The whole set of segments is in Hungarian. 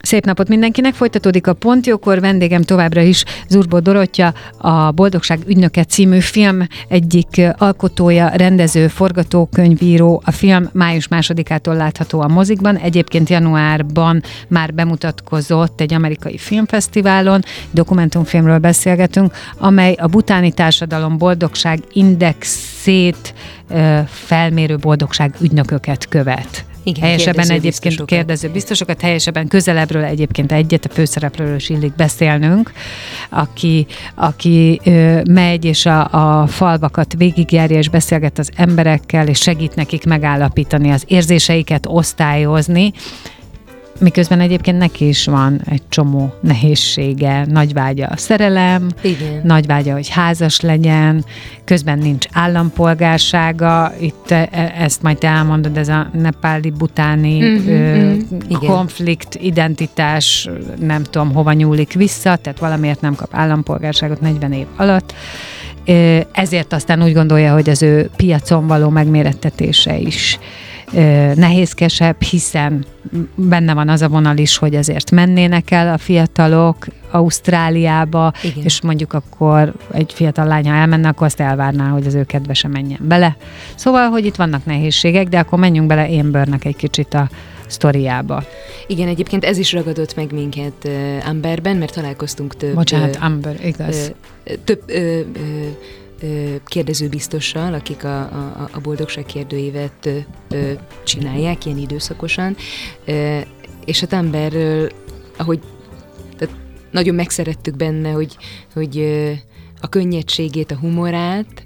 Szép napot mindenkinek, folytatódik a Pontjókor, vendégem továbbra is Zurbó Dorottya, a Boldogság ügynöke című film egyik alkotója, rendező, forgatókönyvíró. A film május 2-ától látható a mozikban, egyébként januárban már bemutatkozott egy amerikai filmfesztiválon, dokumentumfilmről beszélgetünk, amely a butáni társadalom boldogság indexét felmérő boldogság ügynököket követ. Igen, helyesebben egyébként kérdező biztosokat, helyesebben közelebbről egyébként egyet, a főszereplőről is illik beszélnünk, aki megy és a falvakat végigjárja és beszélget az emberekkel, és segít nekik megállapítani az érzéseiket, osztályozni, miközben egyébként neki is van egy csomó nehézsége, nagy vágya a szerelem, igen, nagy vágya, hogy házas legyen, közben nincs állampolgársága, itt ezt majd te elmondod, ez a nepáli, butáni konflikt, identitás, nem tudom hova nyúlik vissza, tehát valamiért nem kap állampolgárságot 40 év alatt. Ezért aztán úgy gondolja, hogy az ő piacon való megmérettetése is nehézkesebb, hiszen benne van az a vonal is, hogy azért mennének el a fiatalok Ausztráliába, igen, és mondjuk akkor egy fiatal lány, ha elmenne, akkor azt elvárná, hogy az ő kedvese menjen bele. Szóval, hogy itt vannak nehézségek, de akkor menjünk bele Ambernek egy kicsit a sztoriába. Igen, egyébként ez is ragadott meg minket Amberben, mert találkoztunk Amber, igaz. Több kérdezőbiztossal, akik a boldogság kérdőívet csinálják ilyen időszakosan, és hát Amberről, ahogy tehát nagyon megszerettük benne, hogy a könnyedségét, a humorát,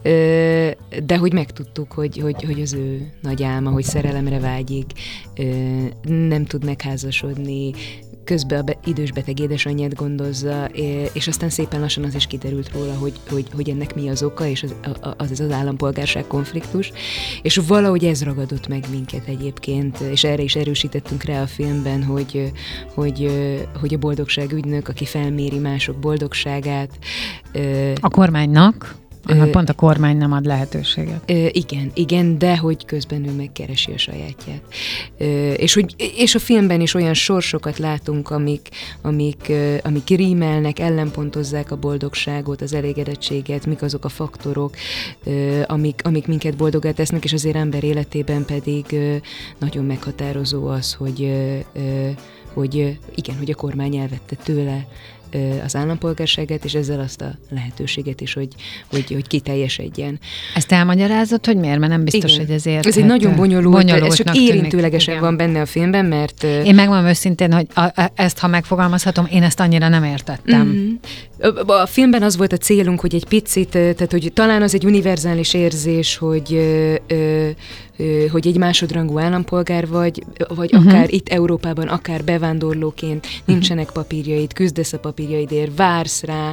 de hogy megtudtuk, hogy az ő nagy álma, hogy szerelemre vágyik, nem tud megházasodni, közben a idős beteg édesanyját gondozza, és aztán szépen lassan az is kiderült róla, hogy ennek mi az oka, és az állampolgárság konfliktus, és valahogy ez ragadott meg minket egyébként, és erre is erősítettünk rá a filmben, hogy a boldogság ügynök, aki felméri mások boldogságát. A kormánynak? Pont a kormány nem ad lehetőséget. Igen, de hogy közben ő megkeresi a sajátját. És a filmben is olyan sorsokat látunk, amik rímelnek, ellenpontozzák a boldogságot, az elégedettséget, mik azok a faktorok, amik minket boldoggá tesznek, és azért ember életében pedig nagyon meghatározó az, hogy a kormány elvette tőle az állampolgárságát, és ezzel azt a lehetőséget is, hogy kiteljesedjen. Ezt elmagyarázod, hogy miért? Mert nem biztos, igen, hogy ezért. Ez egy nagyon bonyolult, ez csak érintőlegesen van benne a filmben, mert... Én megmondom őszintén, hogy ezt, ha megfogalmazhatom, én ezt annyira nem értettem. Mm-hmm. A filmben az volt a célunk, hogy egy picit, tehát hogy talán az egy univerzális érzés, hogy egy másodrangú állampolgár vagy akár itt Európában, akár bevándorlóként nincsenek papírjaid, küzdesz a papírjaidért, vársz rá,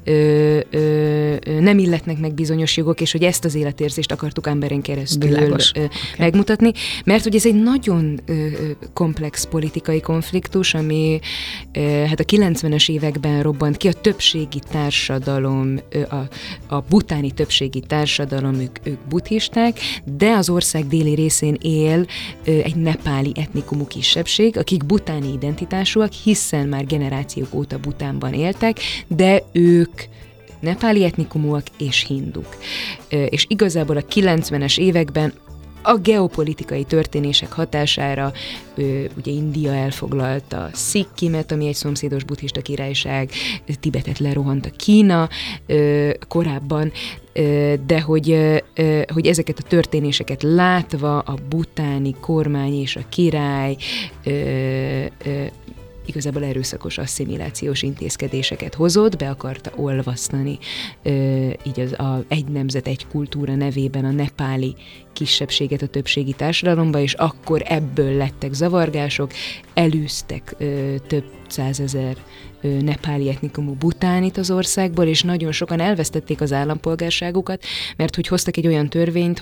nem illetnek meg bizonyos jogok, és hogy ezt az életérzést akartuk Amberen keresztül megmutatni, mert hogy ez egy nagyon komplex politikai konfliktus, ami hát a 90-es években robbant ki, a többségi társadalom, a butáni többségi társadalom, ők buddhisták, de az ország déli részén él egy nepáli etnikumú kisebbség, akik butáni identitásúak, hiszen már generációk óta Butánban éltek, de ők nepáli etnikumúak és hinduk. És igazából a 90-es években a geopolitikai történések hatására ugye India elfoglalta Szikkimet, ami egy szomszédos buddhista királyság, Tibetet lerohanta Kína korábban, de hogy ezeket a történéseket látva a butáni kormány és a király igazából erőszakos asszimilációs intézkedéseket hozott, be akarta olvasztani így egy nemzet, egy kultúra nevében a nepáli kisebbséget a többségi társadalomba, és akkor ebből lettek zavargások, elűztek több százezer nepáli etnikumú butánit az országból, és nagyon sokan elvesztették az állampolgárságukat, mert hogy hoztak egy olyan törvényt,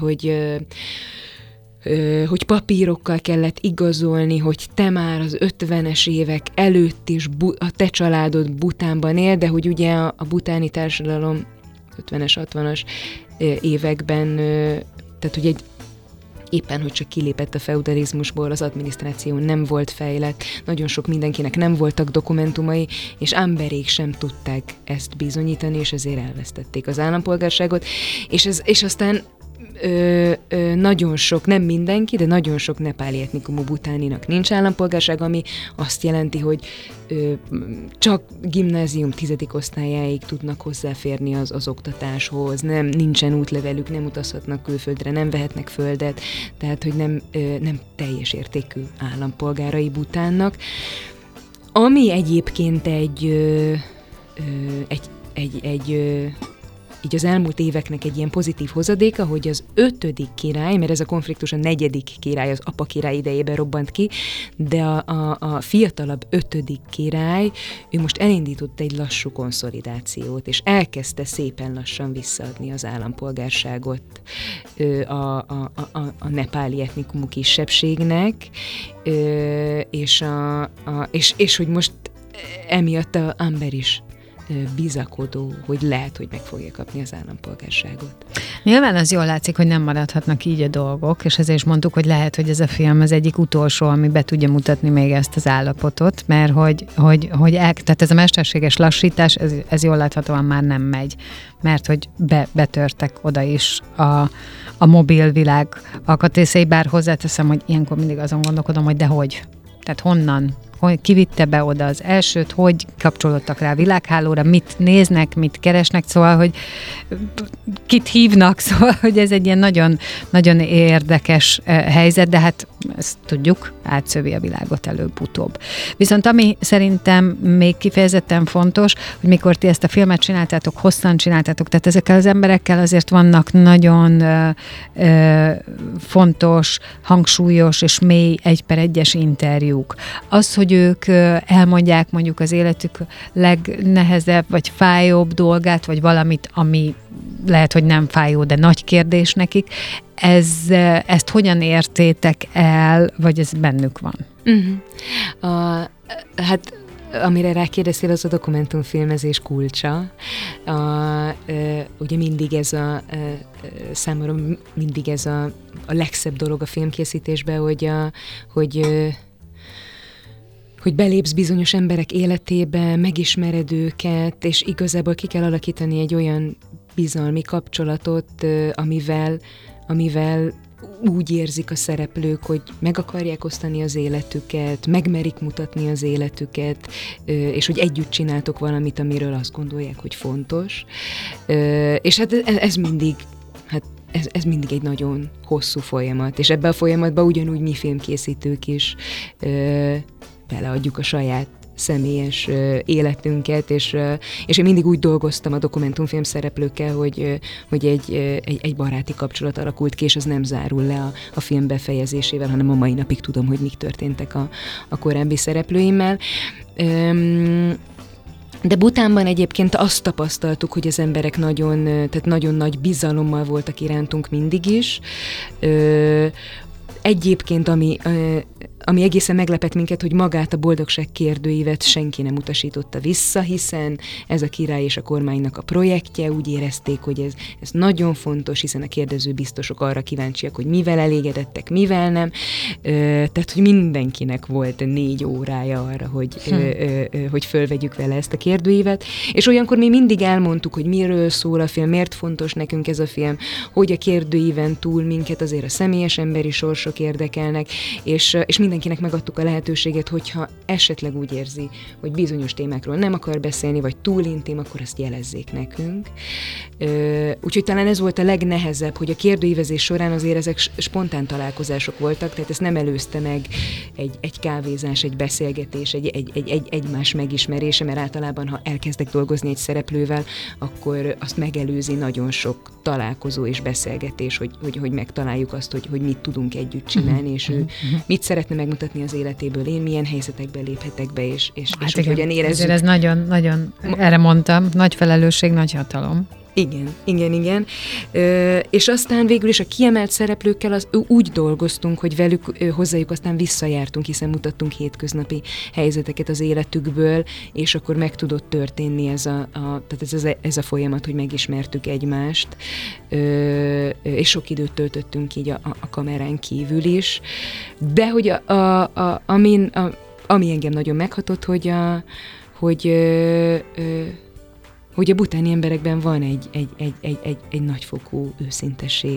hogy papírokkal kellett igazolni, hogy te már az 50-es évek előtt is a te családod Butánban él, de hogy ugye a butáni társadalom 50-es, 60-as években, tehát hogy éppen, hogy csak kilépett a feudalizmusból, az adminisztráció nem volt fejlett, nagyon sok mindenkinek nem voltak dokumentumai, és Amberék sem tudták ezt bizonyítani, és ezért elvesztették az állampolgárságot, és aztán nagyon sok, nem mindenki, de nagyon sok nepáli etnikumú butáninak nincs állampolgárság, ami azt jelenti, hogy csak gimnázium 10. osztályáig tudnak hozzáférni az oktatáshoz, nincsen útlevelük, nem utazhatnak külföldre, nem vehetnek földet, tehát hogy nem teljes értékű állampolgárai Bhutánnak. Ami egyébként így az elmúlt éveknek egy ilyen pozitív hozadéka, hogy az 5. király, mert ez a konfliktus a 4. király, az apa király idejében robbant ki, de a fiatalabb 5. király, ő most elindított egy lassú konszolidációt, és elkezdte szépen lassan visszaadni az állampolgárságot a nepáli etnikumú kisebbségnek, és hogy most emiatt a Amber is bizakodó, hogy lehet, hogy meg fogja kapni az állampolgárságot. Nyilván az jól látszik, hogy nem maradhatnak így a dolgok, és ezért is mondtuk, hogy lehet, hogy ez a film az egyik utolsó, ami be tudja mutatni még ezt az állapotot, mert tehát ez a mesterséges lassítás, ez jól láthatóan már nem megy, mert hogy betörtek oda is a mobil világ alkatrészei, bár hozzáteszem, hogy ilyenkor mindig azon gondolkodom, hogy de hogy? Tehát honnan? Ki vitte be oda az elsőt, hogy kapcsolódtak rá a világhálóra, mit néznek, mit keresnek, szóval, hogy kit hívnak, szóval, hogy ez egy ilyen nagyon, nagyon érdekes helyzet, de hát ezt tudjuk, átszövi a világot előbb-utóbb. Viszont ami szerintem még kifejezetten fontos, hogy mikor ti ezt a filmet csináltátok, hosszan csináltátok, tehát ezekkel az emberekkel azért vannak nagyon fontos, hangsúlyos és mély 1/1-es interjúk. Az, hogy ők elmondják mondjuk az életük legnehezebb vagy fájóbb dolgát, vagy valamit, ami lehet, hogy nem fájó, de nagy kérdés nekik. Ezt hogyan értétek el, vagy ez bennük van? Hát amire rákérdeztél, az a dokumentumfilmezés kulcsa. Ugye mindig számomra mindig ez a legszebb dolog a filmkészítésben, hogy belépsz bizonyos emberek életébe, megismered őket, és igazából ki kell alakítani egy olyan bizalmi kapcsolatot, amivel úgy érzik a szereplők, hogy meg akarják osztani az életüket, megmerik mutatni az életüket, és hogy együtt csináltok valamit, amiről azt gondolják, hogy fontos. És hát ez mindig egy nagyon hosszú folyamat, és ebben a folyamatban ugyanúgy mi filmkészítők is beleadjuk a saját személyes életünket, és én mindig úgy dolgoztam a dokumentumfilm szereplőkkel, hogy egy baráti kapcsolat alakult ki, és az nem zárul le a film befejezésével, hanem a mai napig tudom, hogy mik történtek a korábbi szereplőimmel. De Bhutánban egyébként azt tapasztaltuk, hogy az emberek nagyon nagy bizalommal voltak irántunk mindig is. Egyébként, ami egészen meglepett minket, hogy magát a boldogság kérdőívet senki nem utasította vissza, hiszen ez a király és a kormánynak a projektje, úgy érezték, hogy ez nagyon fontos, hiszen a kérdező biztosok arra kíváncsiak, hogy mivel elégedettek, mivel nem. Tehát, hogy mindenkinek volt 4 órája arra, hogy fölvegyük vele ezt a kérdőívet. És olyankor mi mindig elmondtuk, hogy miről szól a film, miért fontos nekünk ez a film, hogy a kérdőíven túl minket azért a személyes emberi sorsok érdekelnek, és mindenkinek megadtuk a lehetőséget, hogyha esetleg úgy érzi, hogy bizonyos témákról nem akar beszélni, vagy túl intim, akkor azt jelezzék nekünk. Úgyhogy talán ez volt a legnehezebb, hogy a kérdőívezés során azért ezek spontán találkozások voltak, tehát ezt nem előzte meg egy kávézás, egy beszélgetés, egy egymás megismerése, mert általában, ha elkezdek dolgozni egy szereplővel, akkor azt megelőzi nagyon sok találkozó és beszélgetés, hogy megtaláljuk azt, hogy mit tudunk együtt csinálni, és ő mit szeretne megmutatni az életéből, én milyen helyzetekbe léphetek be, és hát hogy hogyan érezzük. Ez nagyon, nagyon, erre mondtam, nagy felelősség, nagy hatalom. Igen. És aztán végül is a kiemelt szereplőkkel úgy dolgoztunk, hogy velük, hozzájuk aztán visszajártunk, hiszen mutattunk hétköznapi helyzeteket az életükből, és akkor meg tudott történni ez a folyamat, hogy megismertük egymást, és sok időt töltöttünk így a kamerán kívül is. De hogy ami engem nagyon meghatott, hogy a butáni emberekben van egy nagyfokú őszintesség.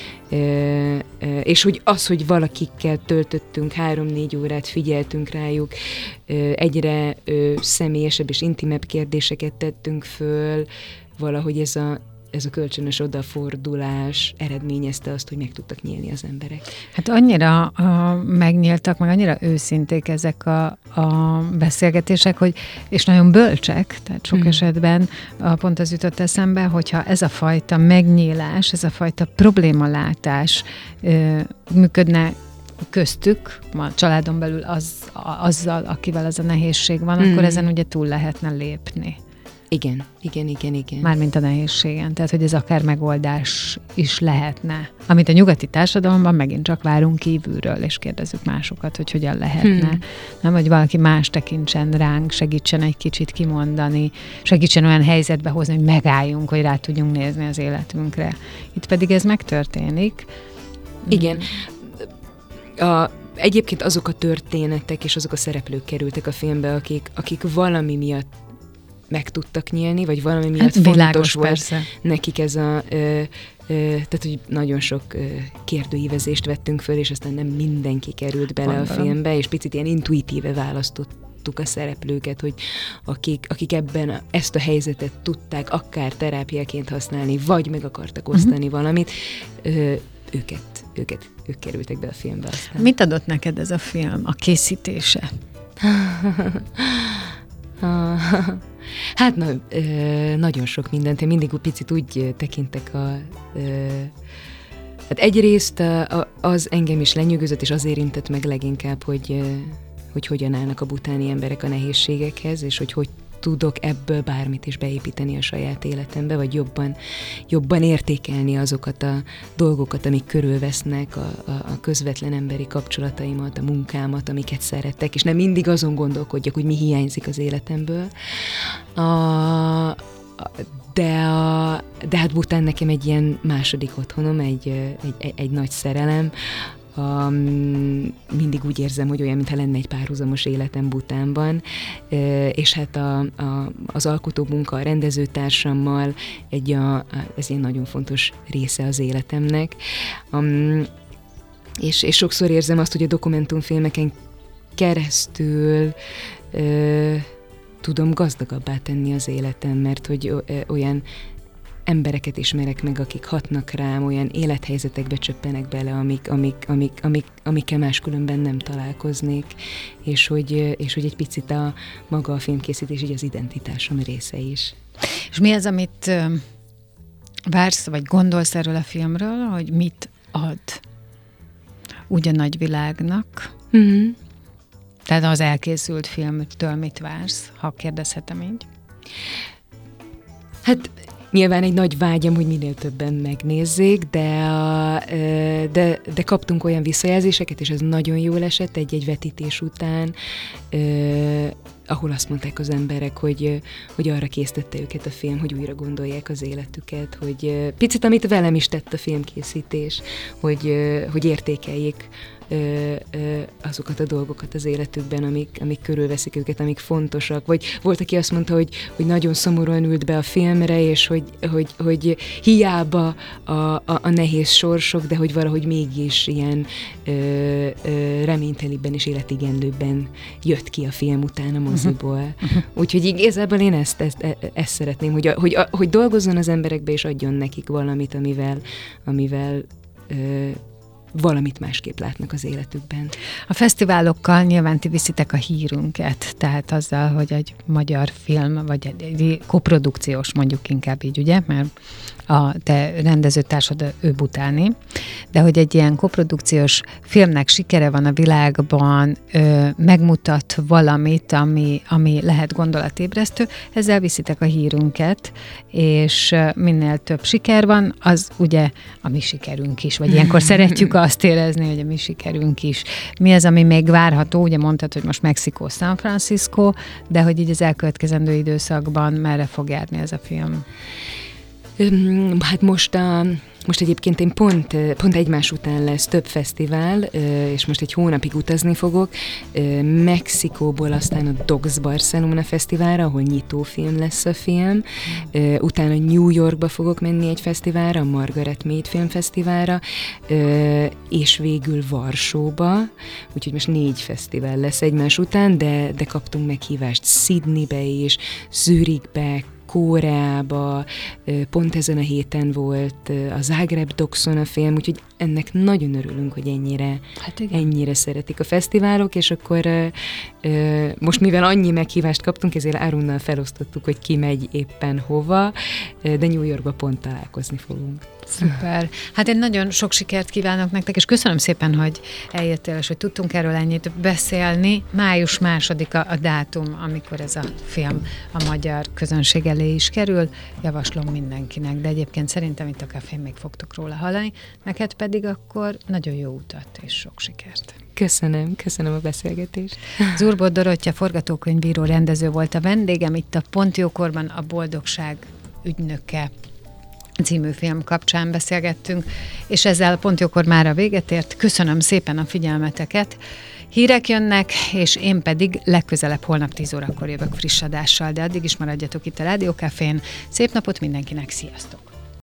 És hogy valakikkel töltöttünk 3-4 órát, figyeltünk rájuk, egyre személyesebb és intimebb kérdéseket tettünk föl, valahogy ez a kölcsönös odafordulás eredményezte azt, hogy meg tudtak nyílni az emberek. Hát annyira megnyíltak, meg annyira őszinték ezek a beszélgetések, és nagyon bölcsek, tehát sok esetben pont az jutott eszembe, hogyha ez a fajta megnyílás, ez a fajta problémalátás működne köztük, a családon belül azzal, akivel az a nehézség van, akkor ezen ugye túl lehetne lépni. Igen. Mármint a nehézségen. Tehát, hogy ez akár megoldás is lehetne. Amit a nyugati társadalomban megint csak várunk kívülről, és kérdezzük másokat, hogy hogyan lehetne. Nem, hogy valaki más tekintsen ránk, segítsen egy kicsit kimondani, segítsen olyan helyzetbe hozni, hogy megálljunk, hogy rá tudjunk nézni az életünkre. Itt pedig ez megtörténik. Igen. Egyébként azok a történetek és azok a szereplők kerültek a filmbe, akik valami miatt meg tudtak nyílni, vagy valami miatt fontos volt persze. Nekik ez tehát, hogy nagyon sok kérdőívezést vettünk föl, és aztán nem mindenki került bele a filmbe, és picit ilyen intuitíve választottuk a szereplőket, hogy akik ebben ezt a helyzetet tudták akár terápiaként használni, vagy meg akartak osztani valamit, ők kerültek be a filmbe aztán. Mit adott neked ez a film, a készítése? Hát nagyon sok mindent. Én mindig picit úgy tekintek hát egyrészt az engem is lenyűgözött, és az érintett meg leginkább, hogy hogyan állnak a butáni emberek a nehézségekhez, és hogy tudok ebből bármit is beépíteni a saját életembe, vagy jobban értékelni azokat a dolgokat, amik körülvesznek, a közvetlen emberi kapcsolataimat, a munkámat, amiket szeretek, és nem mindig azon gondolkodjak, hogy mi hiányzik az életemből. De hát Bután nekem egy ilyen második otthonom, egy nagy szerelem. Mindig úgy érzem, hogy olyan, mintha lenne egy párhuzamos életem Butánban, és hát az alkotómunka, a rendezőtársammal ez egy nagyon fontos része az életemnek. És sokszor érzem azt, hogy a dokumentumfilmeken keresztül tudom gazdagabbá tenni az életem, mert hogy olyan embereket ismerek meg, akik hatnak rám, olyan élethelyzetekbe csöppenek bele, amikkel máskülönben nem találkoznék, és hogy egy picit maga a filmkészítés így az identitásom része is. És mi az, amit vársz, vagy gondolsz erről a filmről, hogy mit ad úgy a nagyvilágnak? Tehát az elkészült filmtől mit vársz, ha kérdezhetem így? Hát nyilván egy nagy vágyam, hogy minél többen megnézzék, de kaptunk olyan visszajelzéseket, és ez nagyon jól esett egy vetítés után, ahol azt mondták az emberek, hogy arra késztette őket a film, hogy újra gondolják az életüket, hogy picit, amit velem is tett a filmkészítés, hogy értékeljék azokat a dolgokat az életükben, amik körülveszik őket, amik fontosak. Vagy volt, aki azt mondta, hogy nagyon szomorúan ült be a filmre, és hogy hiába a nehéz sorsok, de hogy valahogy mégis ilyen reményteliben és életigenlőbben jött ki a film után a moziból. Úgyhogy igazából én ezt szeretném, hogy dolgozzon az emberekbe, és adjon nekik valamit, amivel valamit másképp látnak az életükben. A fesztiválokkal nyilván ti viszitek a hírünket, tehát azzal, hogy egy magyar film, vagy egy koprodukciós, mondjuk inkább így, ugye? Mert a te rendezőtársad, ő butáni, de hogy egy ilyen koprodukciós filmnek sikere van a világban, megmutat valamit, ami lehet gondolatébresztő, ezzel viszitek a hírünket, és minél több siker van, az ugye a mi sikerünk is, vagy ilyenkor szeretjük azt érezni, hogy a mi sikerünk is. Mi az, ami még várható? Ugye mondtad, hogy most Mexikó, San Francisco, de hogy így az elkövetkezendő időszakban merre fog járni ez a film? Hát most egyébként én pont egymás után lesz több fesztivál, és most egy hónapig utazni fogok. Mexikóból aztán a Docs Barcelona fesztiválra, ahol nyitófilm lesz a film. Utána New Yorkba fogok menni egy fesztiválra, a Margaret Mead filmfesztiválra, és végül Varsóba. Úgyhogy most 4 fesztivál lesz egymás után, de kaptunk meghívást Sydneybe is, Zürichbe, Koreába, pont ezen a héten volt a Zagreb Doxon a film, úgyhogy ennek nagyon örülünk, hogy ennyire szeretik a fesztiválok, és akkor most mivel annyi meghívást kaptunk, ezért Árunnal felosztottuk, hogy ki megy éppen hova, de New Yorkba pont találkozni fogunk. Szuper. Hát én nagyon sok sikert kívánok nektek, és köszönöm szépen, hogy eljöttél, és hogy tudtunk erről ennyit beszélni. Május 2-a a dátum, amikor ez a film a magyar közönség elé is kerül. Javaslom mindenkinek, de egyébként szerintem itt a kafén még fogtok róla hallani. Neked pedig akkor nagyon jó utat és sok sikert. Köszönöm a beszélgetést. Zurbot Dorottya forgatókönyvíró, rendező volt a vendégem, itt a Pont Jókorban a Boldogság ügynöke című film kapcsán beszélgettünk, és ezzel Pont Jókor mára véget ért. Köszönöm szépen a figyelmeteket. Hírek jönnek, és én pedig legközelebb holnap 10 órakor jövök friss adással, de addig is maradjatok itt a Rádió Cafén. Szép napot mindenkinek, sziasztok!